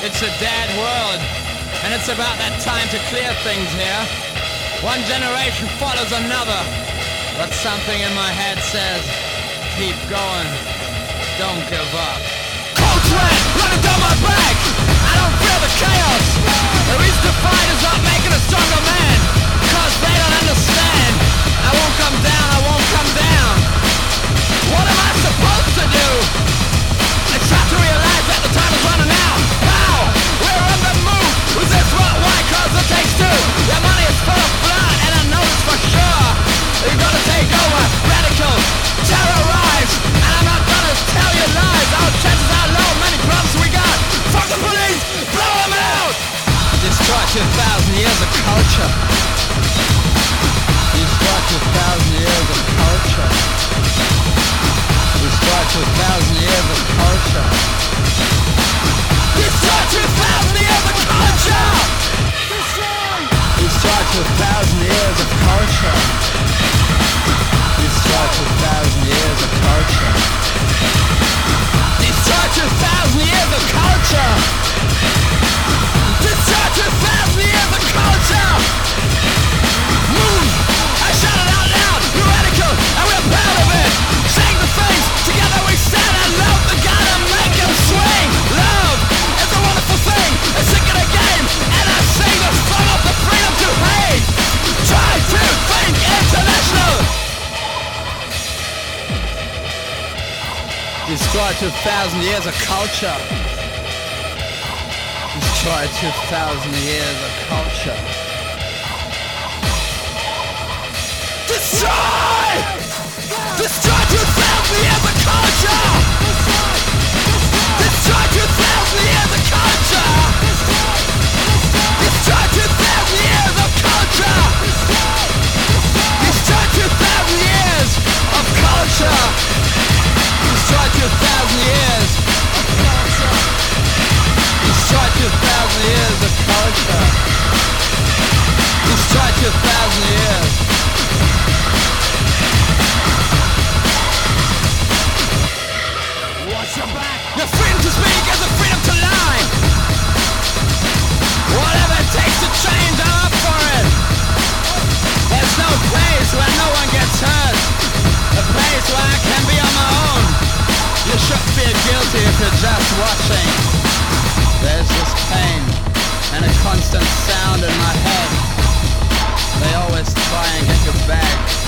It's a dead world, and it's about that time to clear things here. One generation follows another, but something in my head says, keep going, don't give up. Cold sweat running down my back, I don't feel the chaos. The reason to fight is not making a stronger man, cause they don't understand. I won't come down, I won't come down. What am I supposed to do? I try to realize that the time is running out. How? We're on the move. Who's this? What? Why? Cause it takes two. Their money is full of blood, and I know this for sure. You're gonna take over, radical, terrorize, and I'm not gonna tell you lies. Our chances are low, many problems we got. Fuck the police, blow them out. Destroy 2,000 years of culture. Destroy 2,000 years of culture. Destroy 2,000 years of culture. Destroy 2,000 years of culture. Destroy 2,000 years of culture. Destroy 2,000 years of culture. Destroy 2,000 years of culture. Destroy 2,000 years of culture. Move! I shout it out loud. You're radical, and we're proud of it. Sing the things, together we stand and love the God and make him swing. Love is a wonderful thing. I'm sick of the game, and I sing the song of the freedom to hate. Try to think international. Destroy 2,000 years of culture. Destroy 2,000 years of culture. Destroy! Destroy 2,000 years of culture! Destroy 2,000 years of culture! Destroy 2,000 years of culture! Destroy 2,000 years of culture! Destroy 2,000 years of culture! Destroy 2,000 years of culture! Destroy 2,000 years! The freedom to speak is the freedom to lie. Whatever it takes to change, I'm up for it. There's no place where no one gets hurt. A place where I can be on my own. You shouldn't feel guilty if you're just watching. There's this pain and a constant sound in my head. They always try and get you back.